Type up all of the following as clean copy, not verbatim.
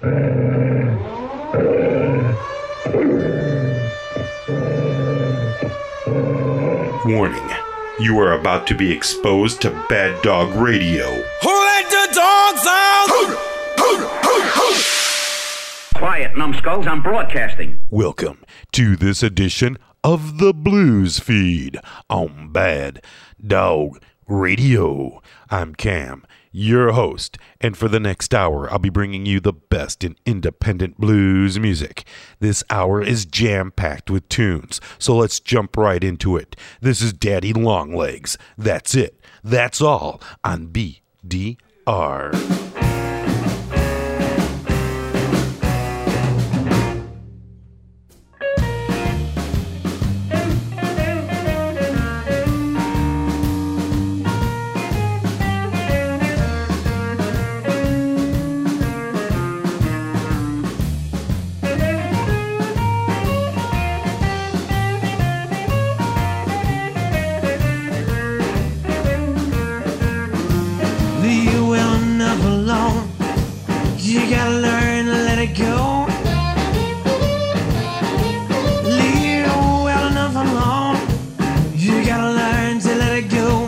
Warning. You are about to be exposed to Bad Dog Radio. Who let the dogs out? Quiet, numbskulls, I'm broadcasting. Welcome to this edition of the Blues Feed on Bad Dog Radio. I'm Cam, your host, and for the next hour, I'll be bringing you the best in independent blues music. This hour is jam-packed with tunes, so let's jump right into it. This is Daddy Longlegs. That's it. That's all on BDR. You gotta learn to let it go. Leave well enough alone. You gotta learn to let it go.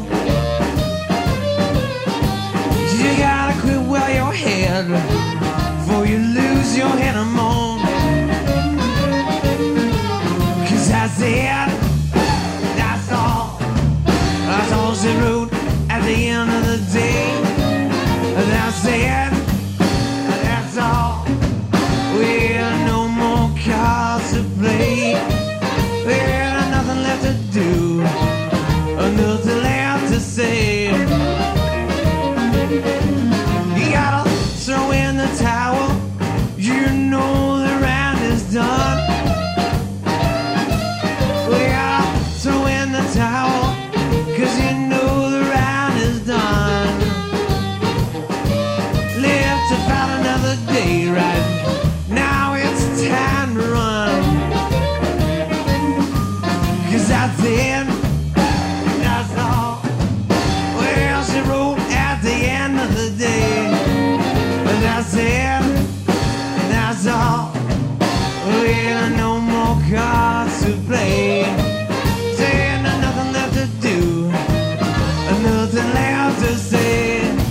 You gotta quit while you're ahead before you lose your head and moan. Cause I said, that's all she wrote at the end of the day. I said, well, no more cards to play. There's nothing left to do, nothing left to say. You gotta throw in the towel. You know the round is done. We gotta throw in the towel, cause you know the round is done. Live to fight another day, right? Now it's time to run. Cause I said, that's all. Well, she wrote at the end of the day. But I said, that's all. Well, no more cards to play. Saying nothing left to do, nothing left to say.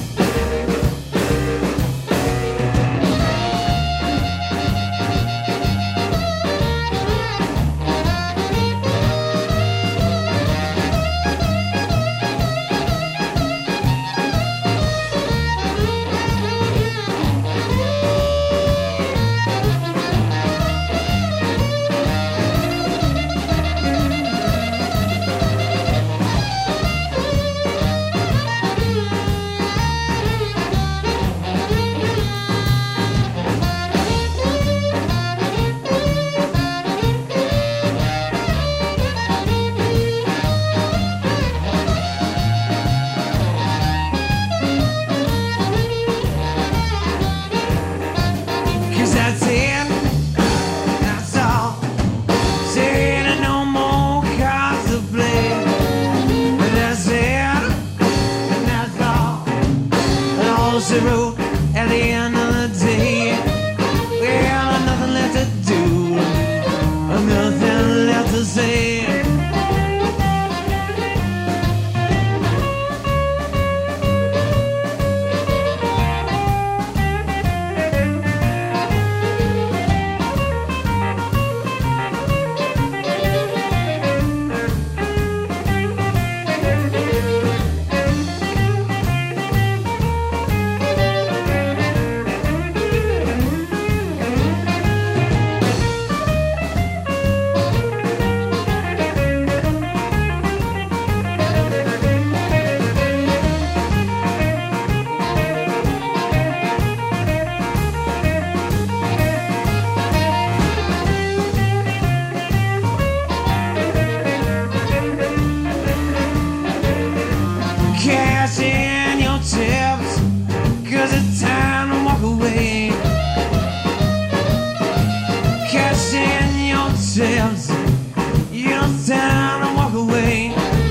yourselves. You know it's time to walk away.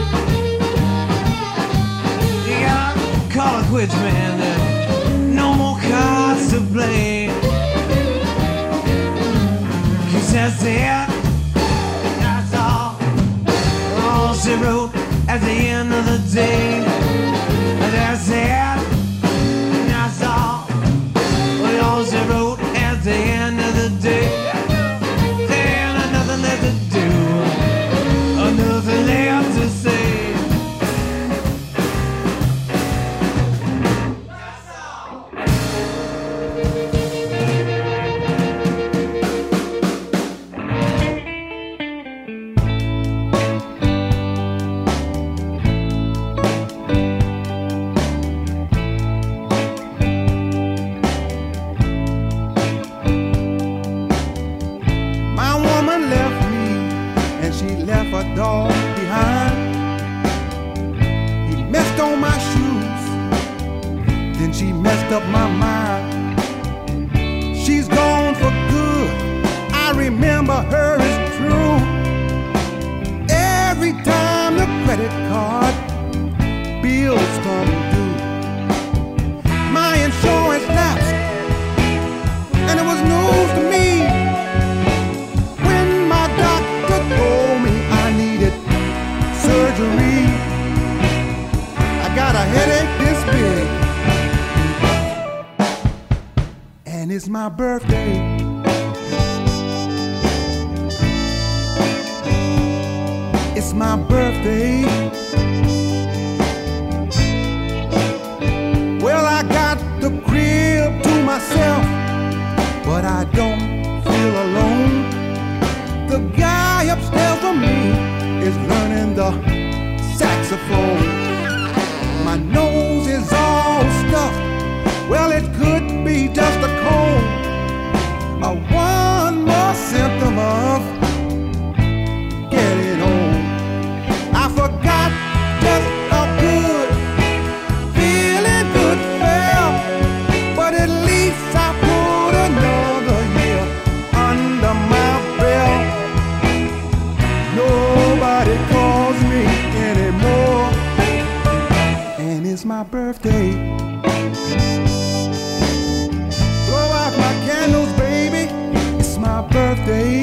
You gotta call it quits, man. There's no more cards to play. that's it. That's all she wrote at the end of the day. That's it. That's all she wrote at the end of the day. There's nothing left to do, nothing left to say. Dog behind. He messed on my shoes, then she messed up my mind. She's gone for good, I remember her as true. Every time the credit card bills come due, my insurance lapsed, and it was news to me when my doctor told me surgery. I got a headache this big, and it's my birthday. It's my birthday. Well, I got the crib to myself, but I don't feel alone. The guy upstairs from me is learning the saxophone. My nose is all stuffed, well, it could be just a cold, one more symptom of getting old. I forgot just how good feeling good felt, but at least I put another year under my belt. Nobody calls me anymore, and it's my birthday. Blow out my candles, baby, it's my birthday.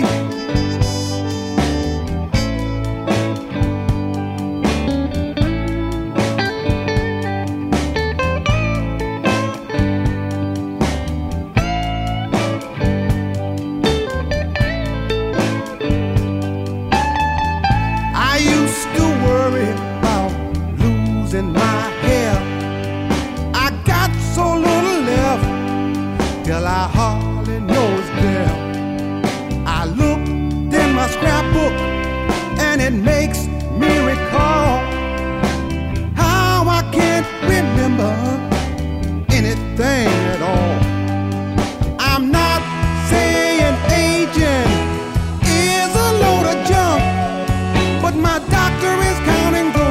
Till I hardly know it's there. I looked in my scrapbook, and it makes me recall how I can't remember anything at all. I'm not saying aging is a load of junk, but my doctor is counting the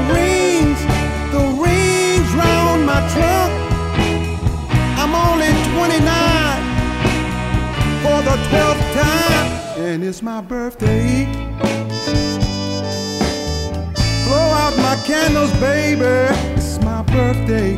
rings round my trunk. I'm only 29 for the 12th time, and it's my birthday. Blow out my candles, baby, it's my birthday.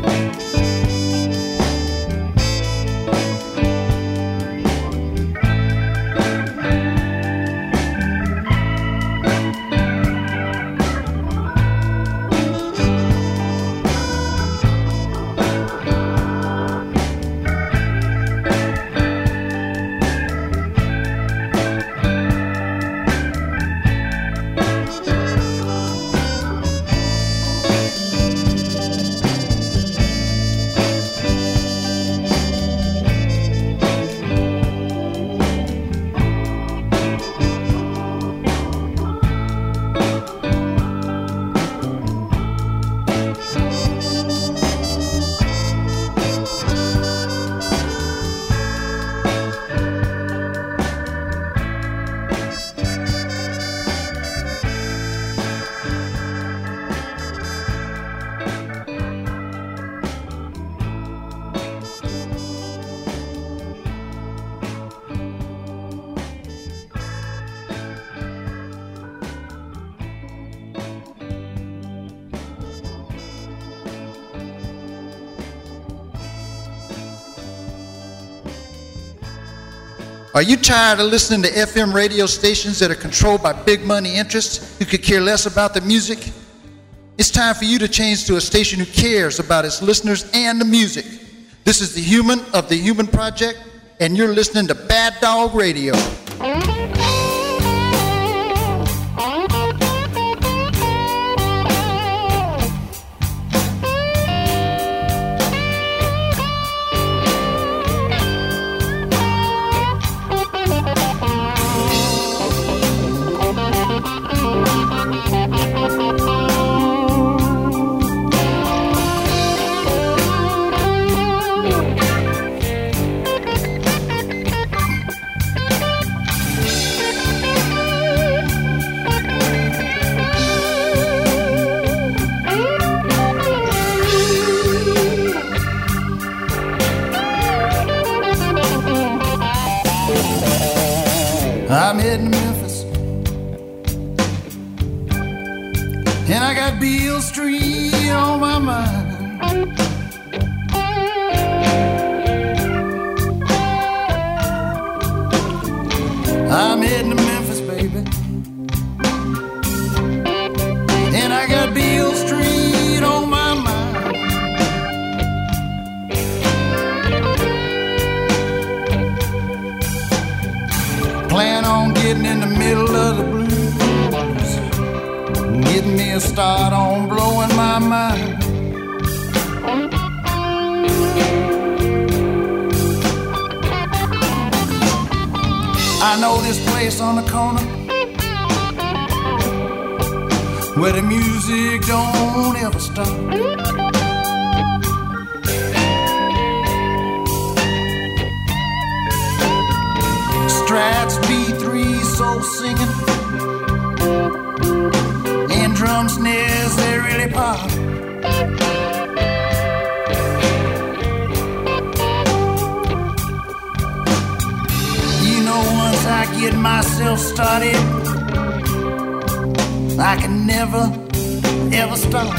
Are you tired of listening to FM radio stations that are controlled by big money interests who could care less about the music? It's time for you to change to a station who cares about its listeners and the music. This is the Human of the Human Project, and you're listening to Bad Dog Radio. I'm heading to Memphis, and I got Beale Street on my mind. I'm heading to Memphis, baby, and I got Beale Street on my mind. Plan on getting in the middle of the blues, getting me a start on blowing my mind. I know this place on the corner where the music don't ever stop. Strats, B3, soul singing, and drum snares, they really pop. You know, once I get myself started, I can never, ever stop.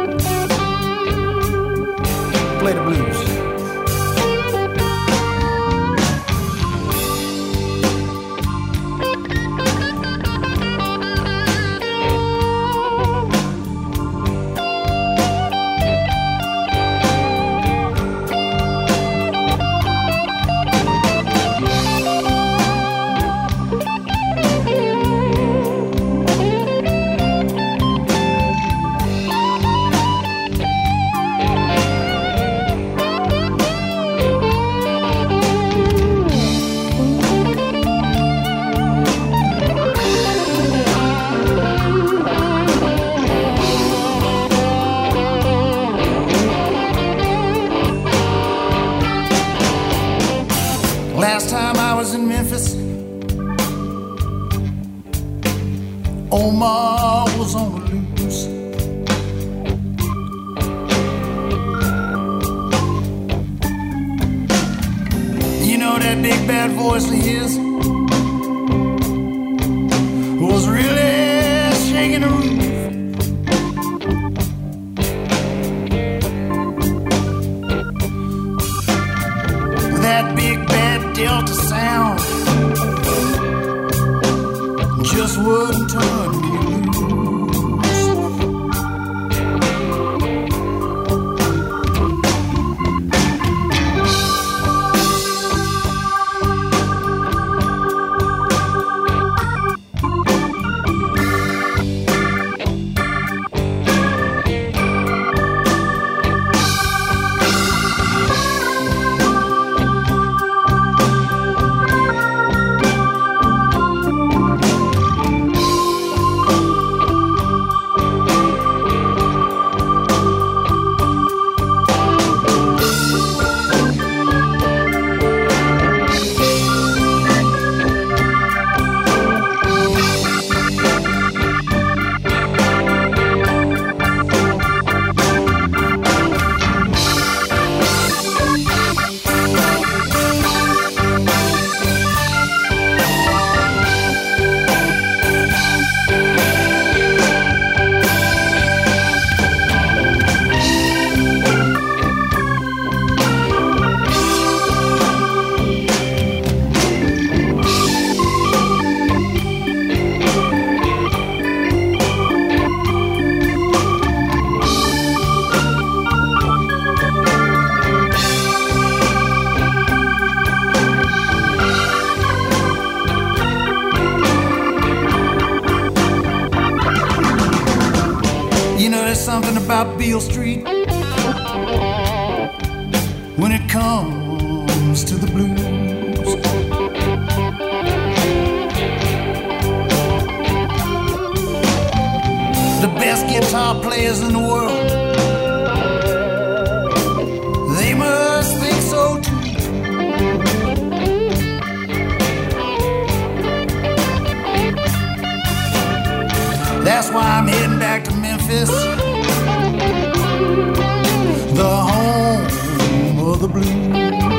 Play the blues. Last time I was in Memphis, Omar was on the loose. You know that big bad voice of his was really shaking the roof. That big bad Delta sound just wouldn't turn me loose. something about Beale Street when it comes to the blues. The best guitar players in the world, they must think so too. That's why I'm heading back to Memphis, the home of the blues.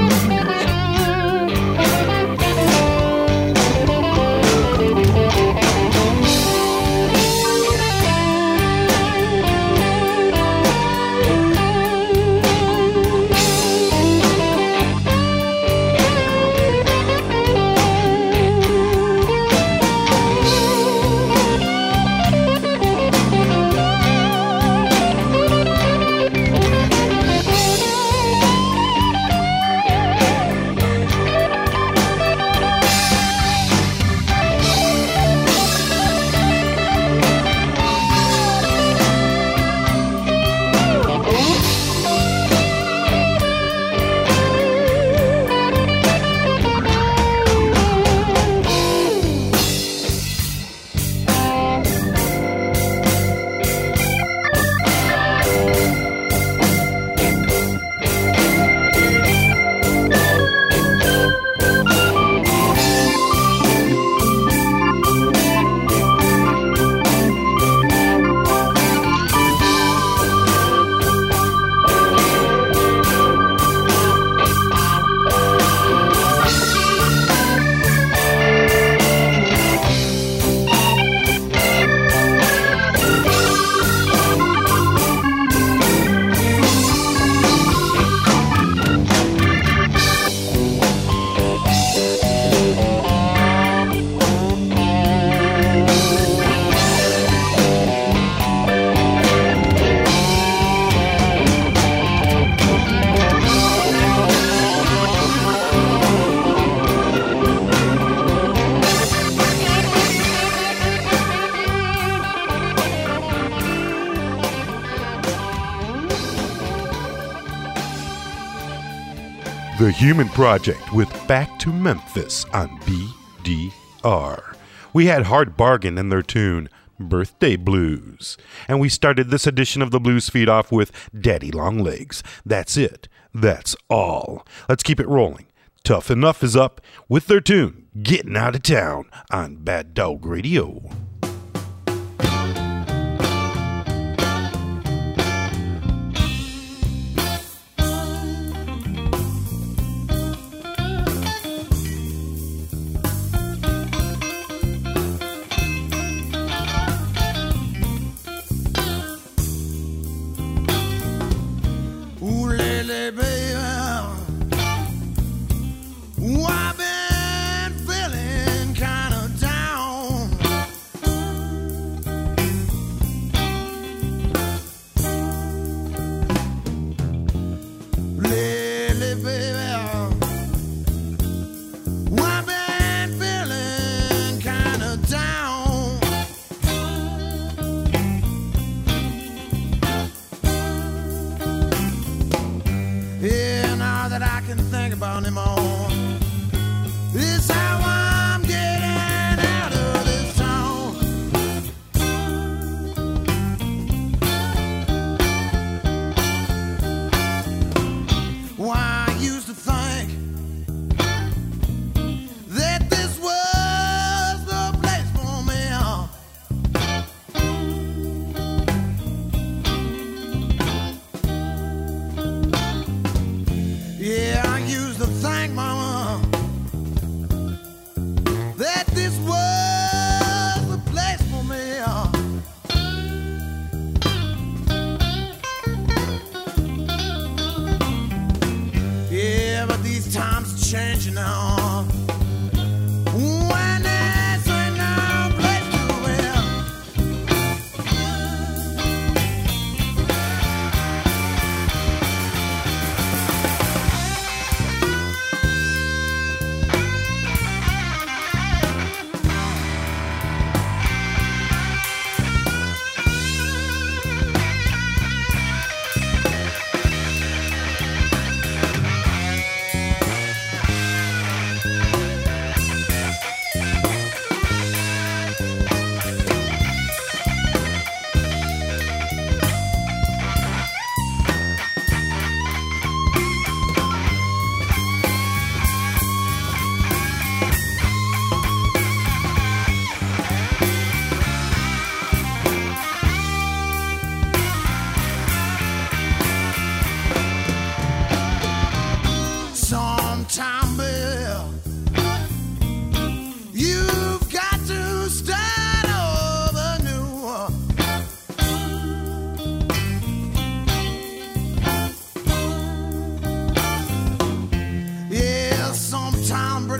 The Human Project with Back to Memphis on BDR. We had Hard Bargain and their tune, Birthday Blues. And we started this edition of the Blues Feed off with Daddy Longlegs. That's it. That's all. Let's keep it rolling. Tough Enough is up with their tune, Getting Out of Town on Bad Dog Radio.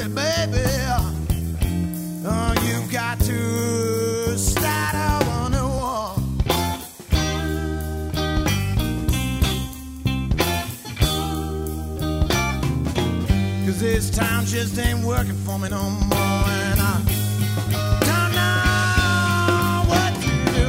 hurry, baby. You got to start a new war. 'Cause this town just ain't working for me no more, and I don't know what to do.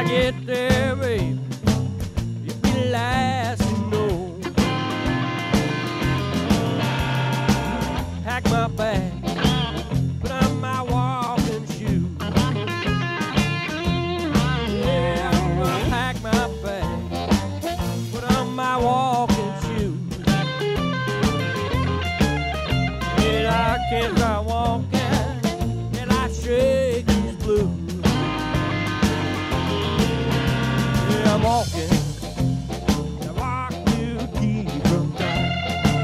I get there, baby, you'll be the last to know. Pack my bag, put on my walking shoes. Yeah, I'm gonna pack my bag, put on my walking shoes. Yeah, I can't start walking till I shake these blues. Yeah, I'm walking. I walk to keep from dying.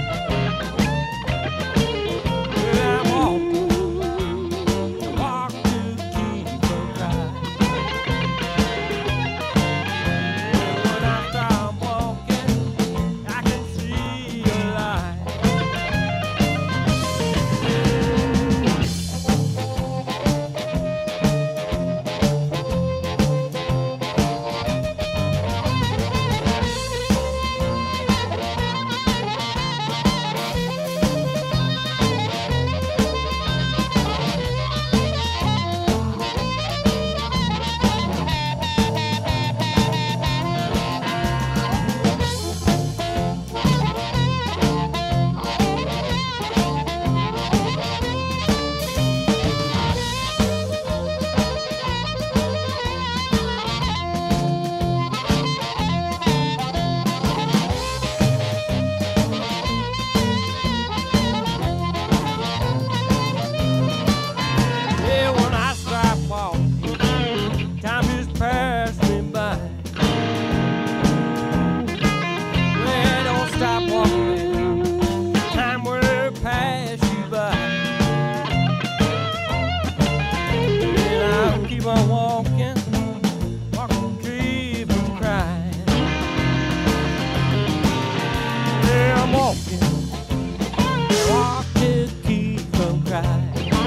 Yeah, I'm walking. I walk to keep from dying. Yeah, when I start walking, I can see a light. Yeah, when I stop walking, time just pass me by. Yeah, don't stop walking, time will pass you by. Yeah, I'll keep on walking, walking, keep on crying. Yeah, I'm walking, walking, keep on crying.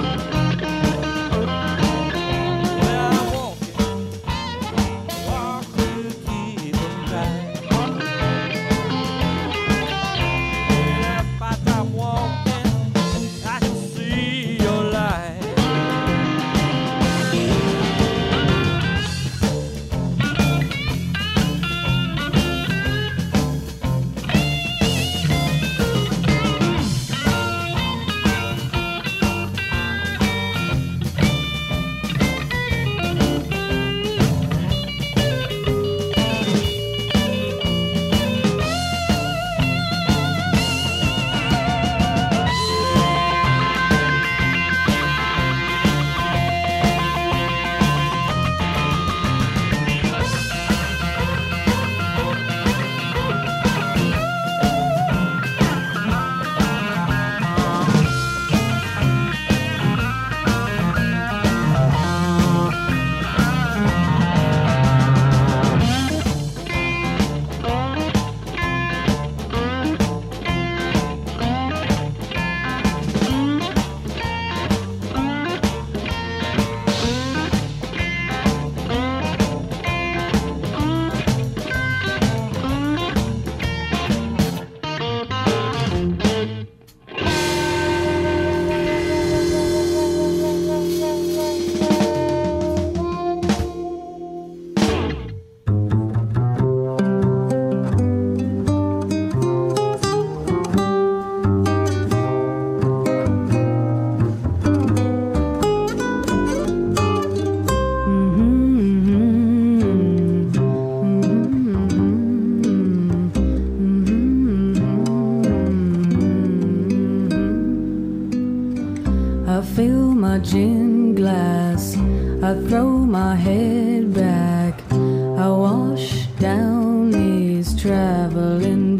I fill my gin glass, I throw my head back, I wash down these traveling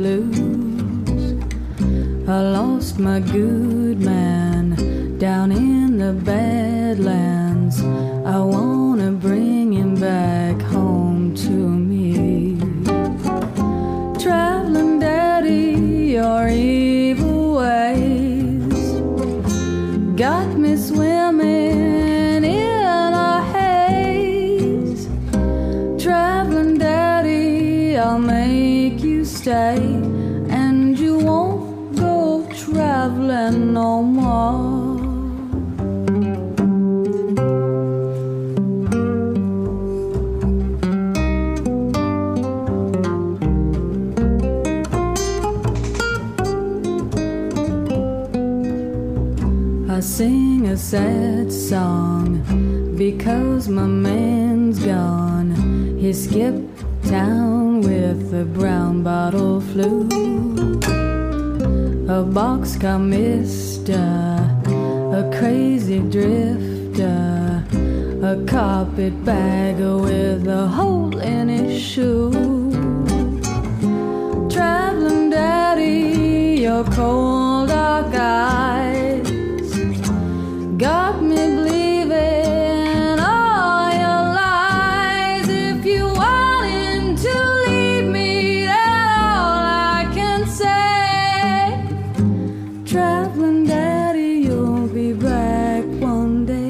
blues. I lost my good man down in the Badlands, I wanna bring him back home to me. Traveling daddy, your evil ways got me swimming in a haze. Traveling daddy, I'll make you stay, and you won't go traveling no more. sad song because my man's gone. He skipped town with a brown bottle flu. A boxcar mister, a crazy drifter, a carpetbagger with a hole in his shoe. Traveling daddy, your cold dark eyes got me believing all your lies. If you wanted to leave me, that's all I can say. Traveling daddy, you'll be back one day.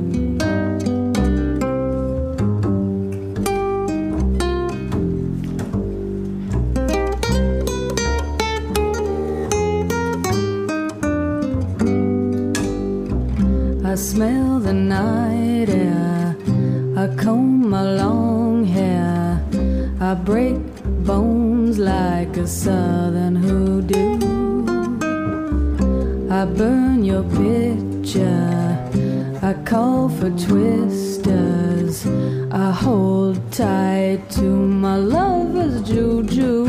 I smell the night air, I comb my long hair, I break bones like a southern hoodoo. I burn your picture, I call for twisters, I hold tight to my lover's juju.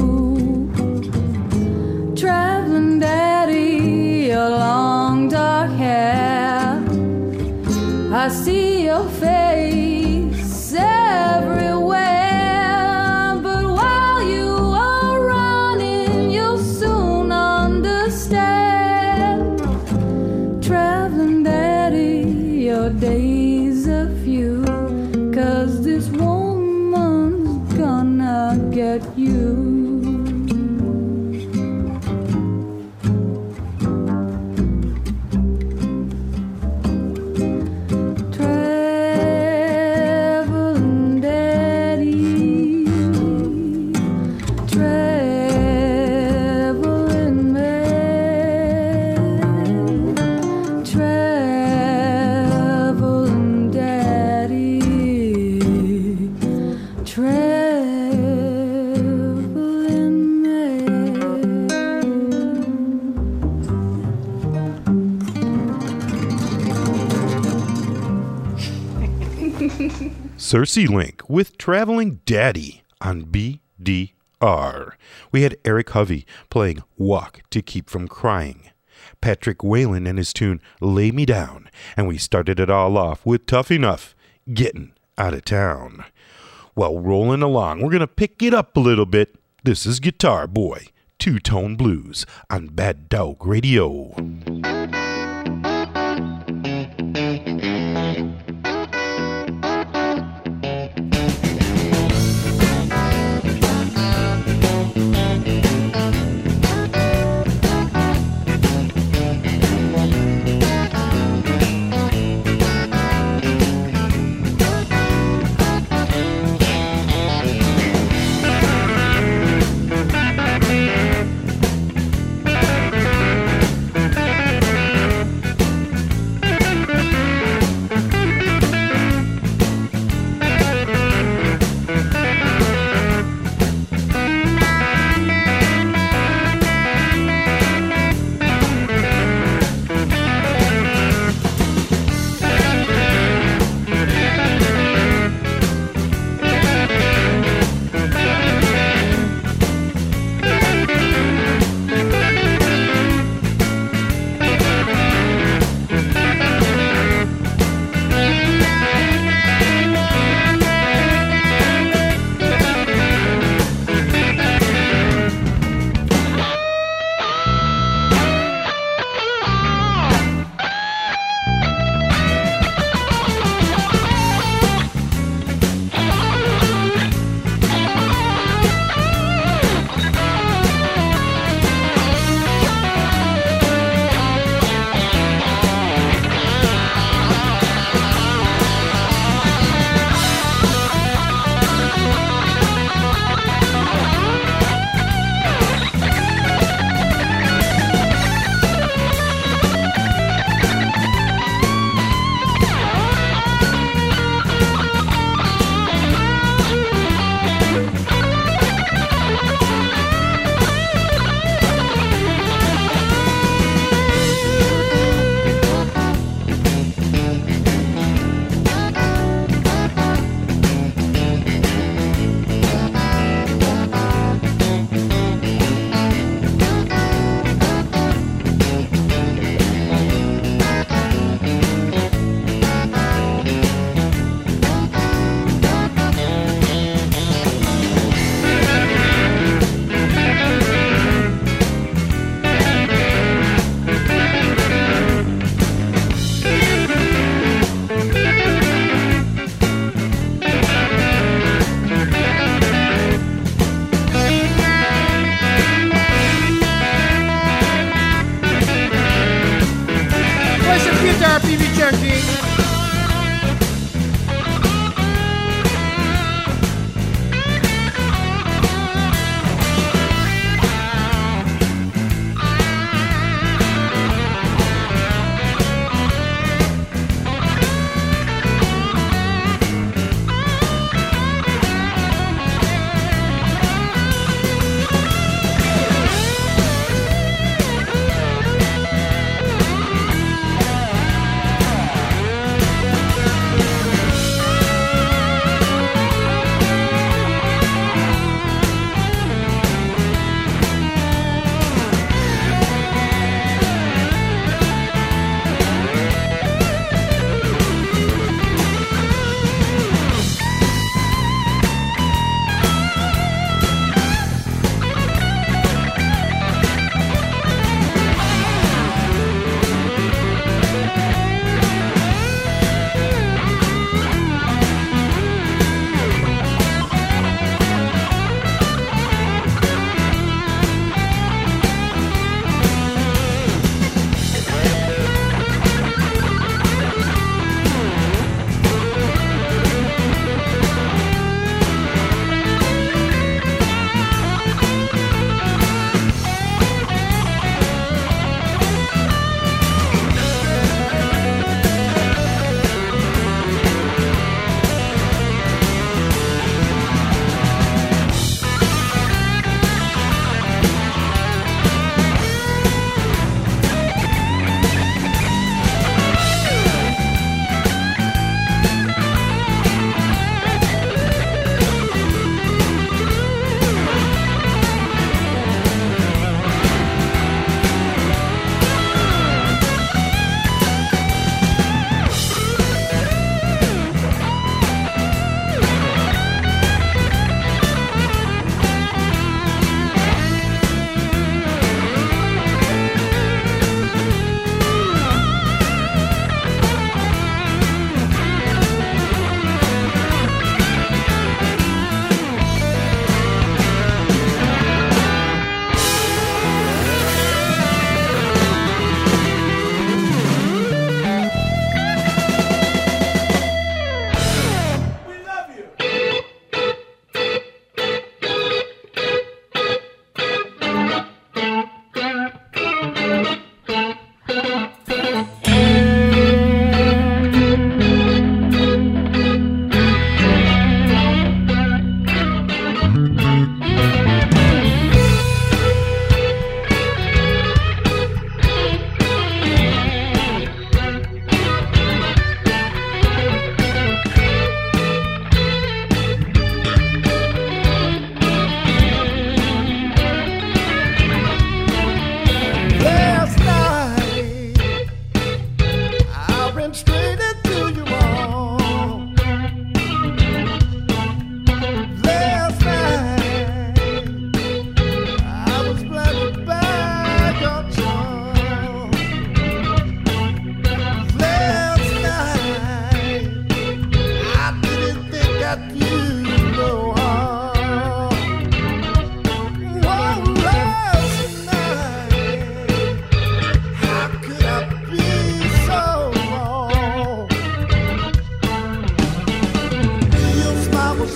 Traveling daddy, your long dark hair, I see your face everywhere, but while you are running, you'll soon understand. Traveling daddy, your days are few, 'cause this woman's gonna get you. Circe Link with Traveling Daddy on BDR. We had Eric Hovey playing Walk to Keep From Crying, Patrick Whalen and his tune Lay Me Down, and we started it all off with Tough Enough, Getting Out of Town. Well, rolling along, we're going to pick it up a little bit. This is Guitar Boy, Two-Tone Blues on Bad Dog Radio.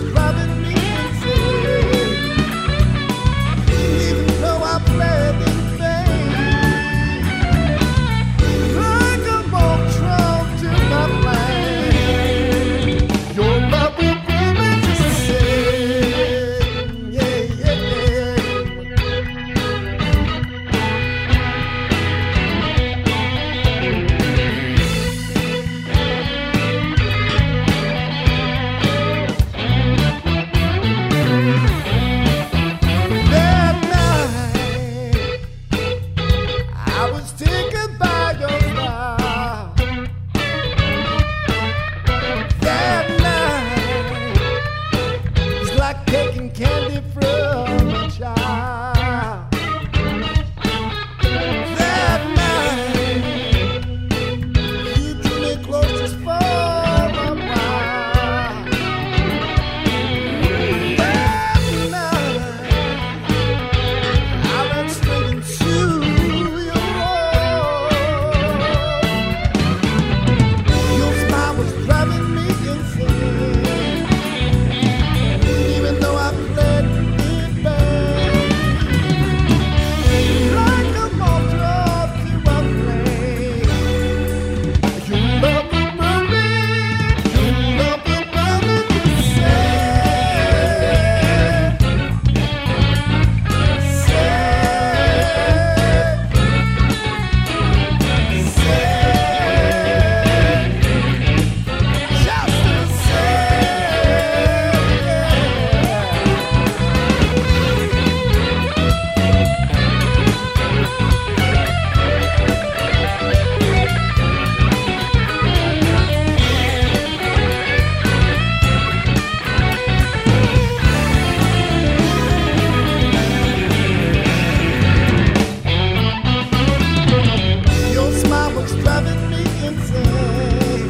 driving me insane. Even though I played in vain, like a ball trump to my flame. Your love will bring me to sin. Yeah, yeah, yeah. That night, I was taken by your smile. That night, it's like taking candy from a child. That night, you drew me close just for a while. That night, I went straight into your arms. Your smile was driving me insane, even though I fled in vain. Like a moth drawn to a flame, your love will burn me. Your love will burn me to sand. Your smile was driving me insane,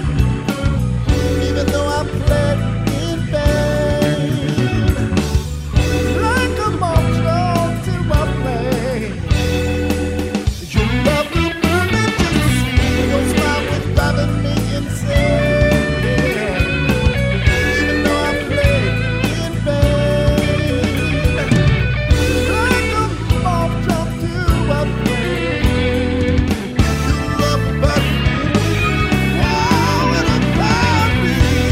even though I fled in vain. Like a moth drawn to a flame, your love will burn me to sin. Your smile was driving me insane, even though I fled in vain. Like a moth drawn to a flame, your love will burn me. Oh, it'll burn me.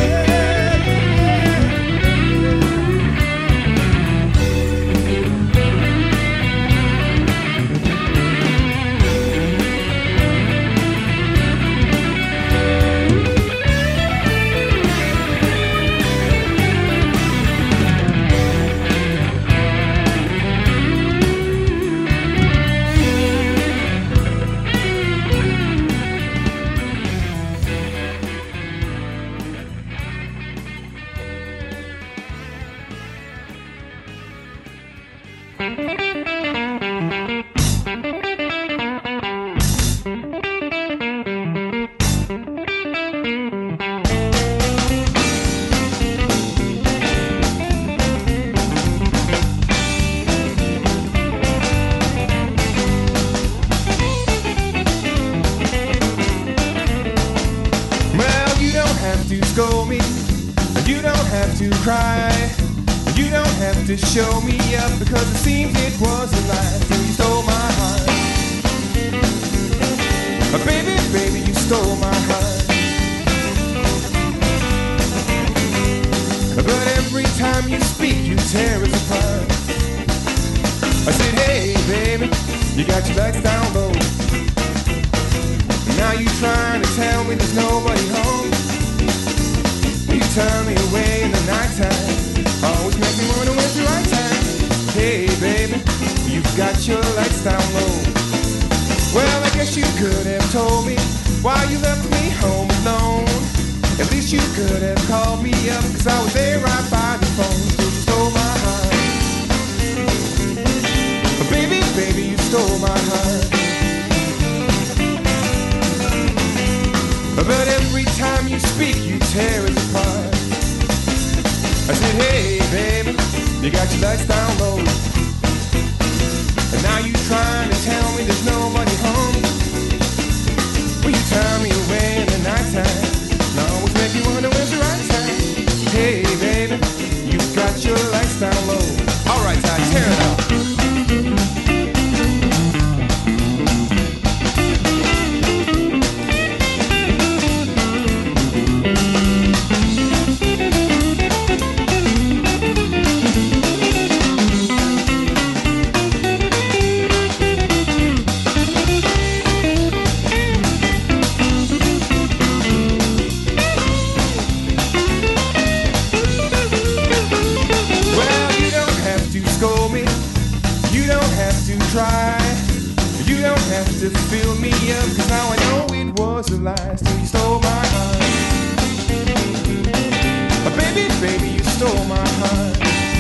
Well, you don't have to scold me, you don't have to cry, you don't have to show me up, because it seems it was a lie till you stole my heart. Baby, baby, you stole my heart. But every time you speak, you tear us apart. I said, hey, baby, you got your lights down low. Now you trying to tell me there's nobody home. You turn me away in the nighttime, always make me wonder when's the right time. Hey baby, you've got your lights down low. Well, I guess you could have told me why you left me home alone. At least you could have called me up, 'cause I was there right by the phone. Still you stole my heart. Baby, baby, you stole my heart. But every time you speak, you tear us apart. I said, hey, baby, you got your lights down low. And now you trying to tell me there's nobody home. Will you turn me away in the nighttime? Now always make me wonder when's the right time. Hey, baby, to fill me up, 'cause now I know it was a lie till you stole my heart. Baby, baby, you stole my heart.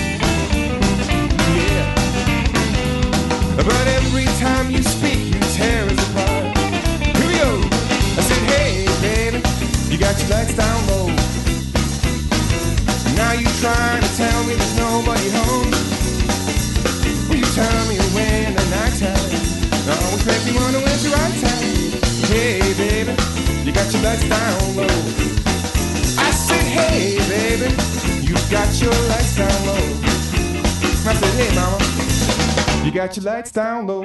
Yeah. But every time you speak, you tear us apart. Here we go. I said, hey, baby, you got your lights down low. Now you trying to tell me there's nobody home. Will you turn me away in the nighttime? Always make me wonder when's the right time. Hey, baby, you got your lights down low. I said, hey, baby, you got your lights down low. I said, hey, mama, you got your lights down low.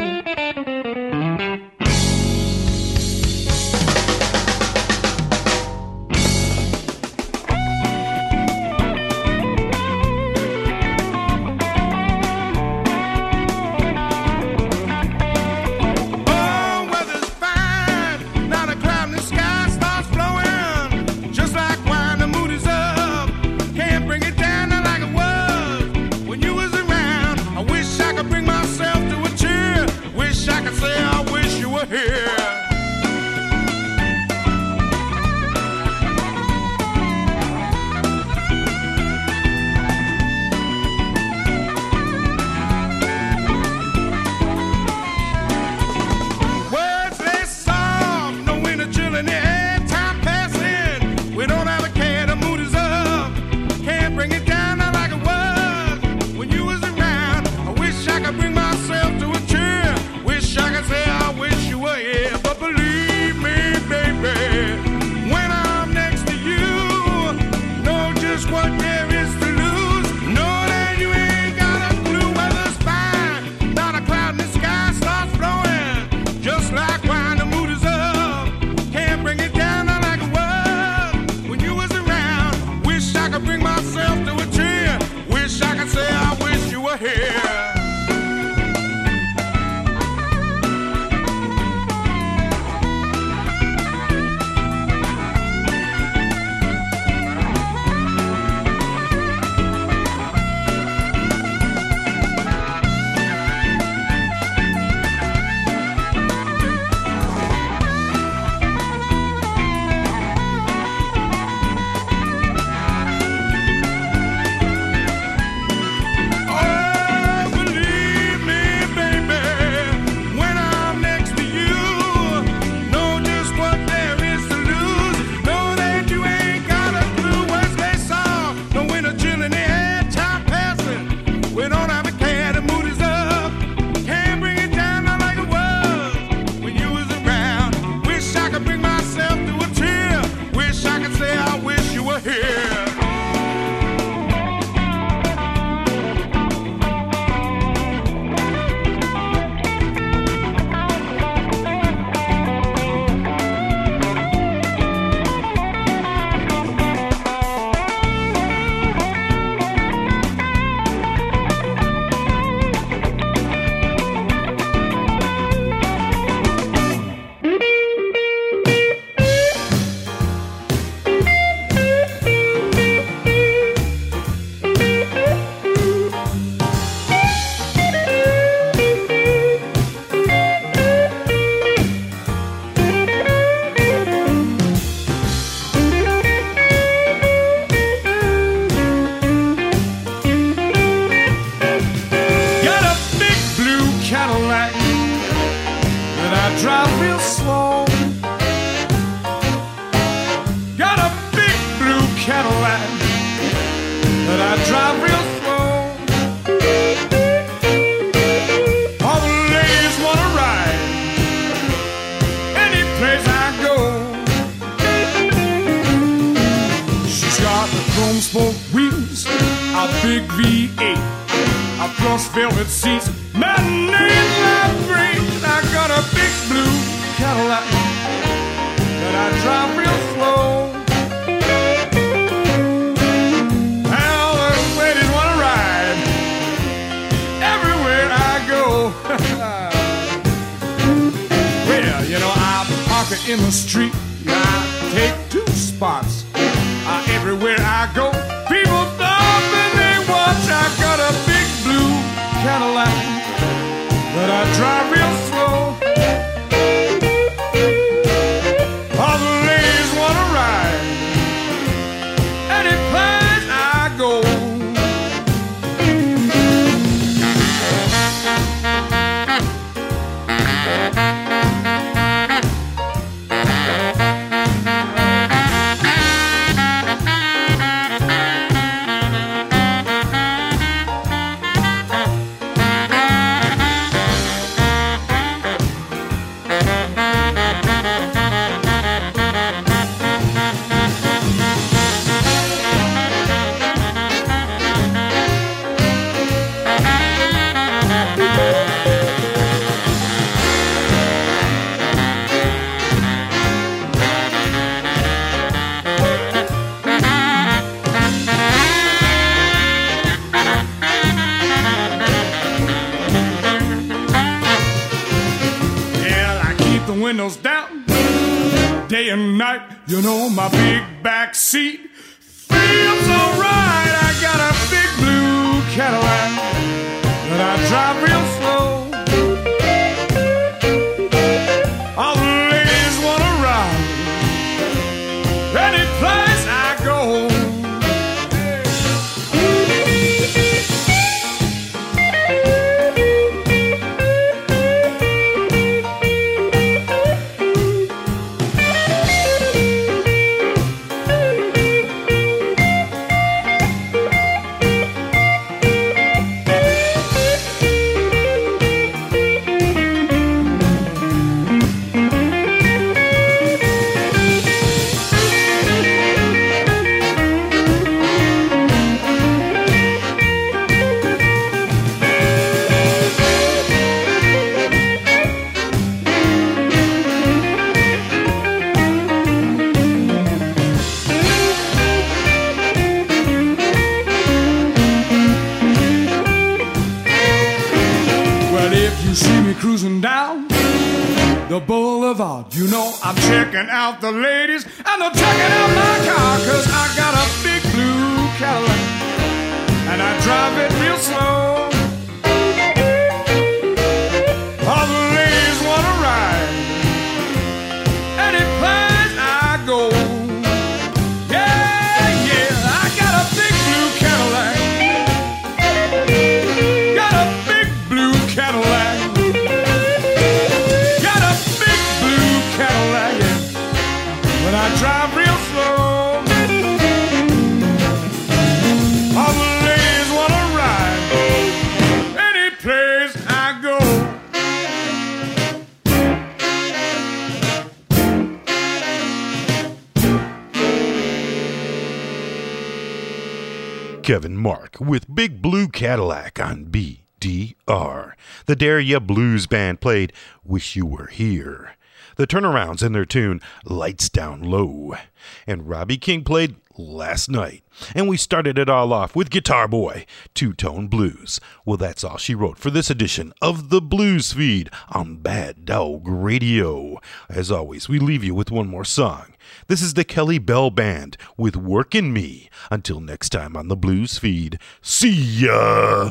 In the street, I take 2 spots. Everywhere I go, people stop and they watch. I got a big blue Cadillac that I drive real slow. windows down, day and night. You know my big back seat feels alright. I got a big blue Cadillac that I drive real slow. All the ladies wanna ride any place I go. Cruising down the boulevard, you know I'm checking out the ladies and I'm checking out my car, 'cause I got a big blue Cadillac and I drive it real slow. All the ladies wanna ride any place I go. Yeah, yeah, I got a big blue Cadillac. Got a big blue Cadillac. But I drive real slow. All the ladies wanna ride any place I go. Kevin Mark with Big Blue Cadillac on BDR. The Dare Ya Blues Band played Wish You Were Here. The Turnarounds in their tune Lights Down Low. And Robbie King played Last Night. And we started it all off with Guitar Boy, Two-Tone Blues. Well, that's all she wrote for this edition of the Blues Feed on Bad Dog Radio. As always, we leave you with one more song. This is the Kelly Bell Band with Workin' Me. Until next time on the Blues Feed, see ya!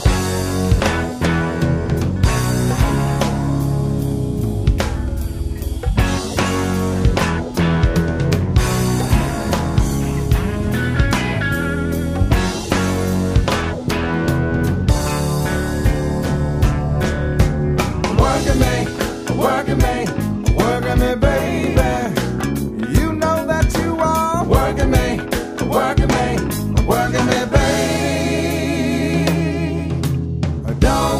Working me, baby. You know that you are working me, baby.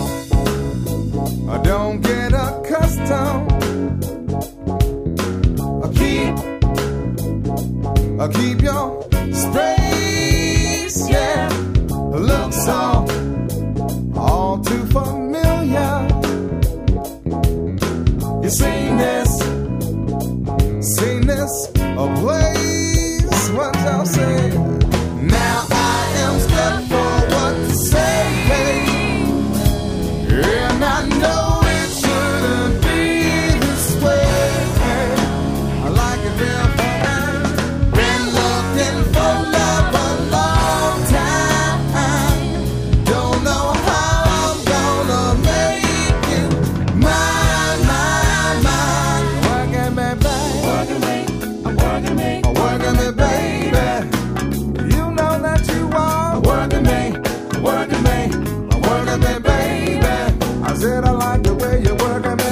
Don't get accustomed. Keep your space, yeah. Looks all too familiar. You seen this, a place, what y'all say? Now I am stuck for what to say, and I know it shouldn't be this way. I like it real fine. Been looking for love a long time. Don't know how I'm gonna make it mine. Working me, baby. You know that you are working me, baby. I said I like the way you're working me,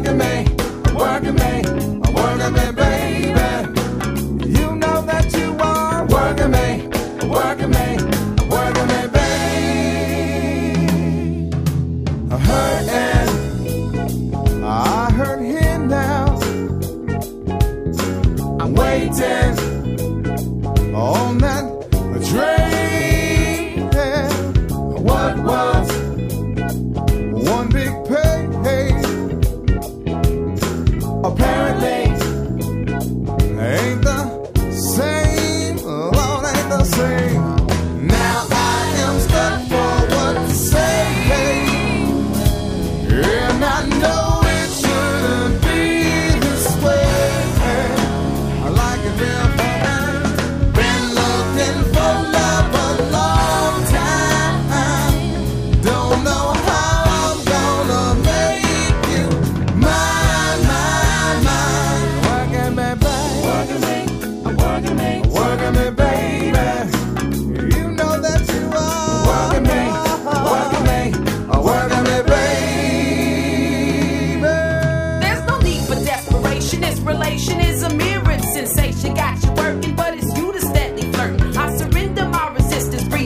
baby. You know that you are working me, baby. I heard him now. I'm waiting on that train. What was one big pay? Apparently ain't the same. Lord, ain't the same. Now I am stuck for what to say,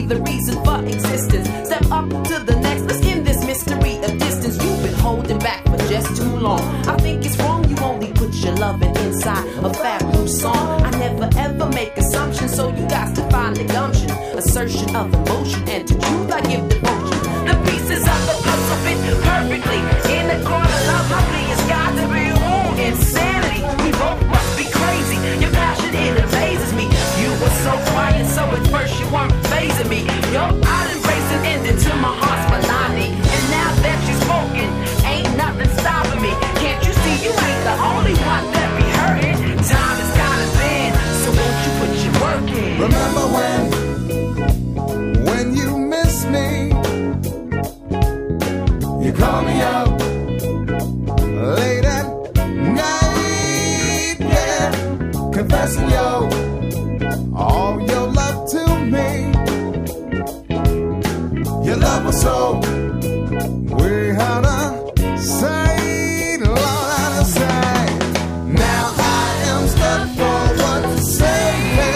the reason for existence. Step up to the next, let's end this mystery of distance. You've been holding back for just too long. I think it's wrong you only put your loving inside a Fat Blue song. I never ever make assumptions, so you got to find the gumption. Assertion of emotion, and to truth I give devotion. The pieces of the puzzle fit perfectly in the corner of my plea. It's got to be insanity. We both must be crazy. Your passion, it amazes me. You were so quiet, so at first you weren't phasing me. Your I'd embrace and end into my heart's melody. And now that you've spoken, ain't nothing stopping me. Can't you see you ain't the only one that be hurting? Time is kinda thin, so won't you put your work in? Remember when you miss me, you call me up late at night, yeah, confessing all your love to me. Your love was so way out of sight, Lord, out of sight. Now I am stuck for what to say,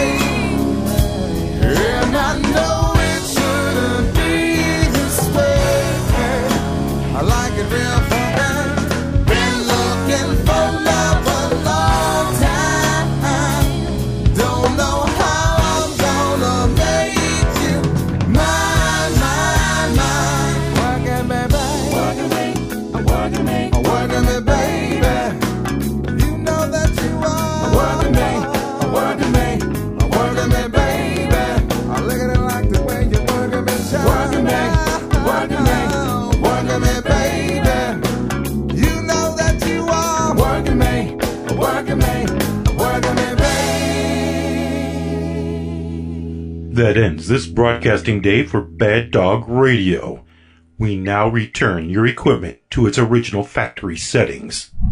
and I know it shouldn't be this way. I like it real fun. Been looking for love a long time. Don't know how I'm gonna make you mine, mine, mine. Working me, baby. Working me, working me, working me, baby. You know that you are working me, working me, working me, baby. I look at it like the way you're working me, child. Working me, working me, working me, baby. You know that you are working me, working me, working me, baby. That ends this broadcasting day for Bad Dog Radio. We now return your equipment to its original factory settings.